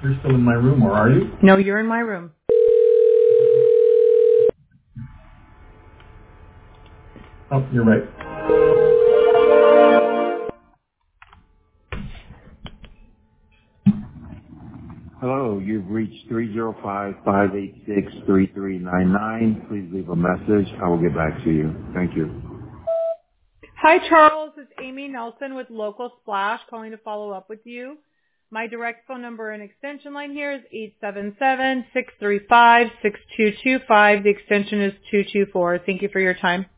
You're still in my room, or are you? No, you're in my room. Oh, you're right. Hello, you've reached 305-586-3399. Please leave a message. I will get back to you. Thank you. Hi, Charles. It's Amy Nelson with Local Splash calling to follow up with you. My direct phone number and extension line here is 877-635-6225. The extension is 224. Thank you for your time.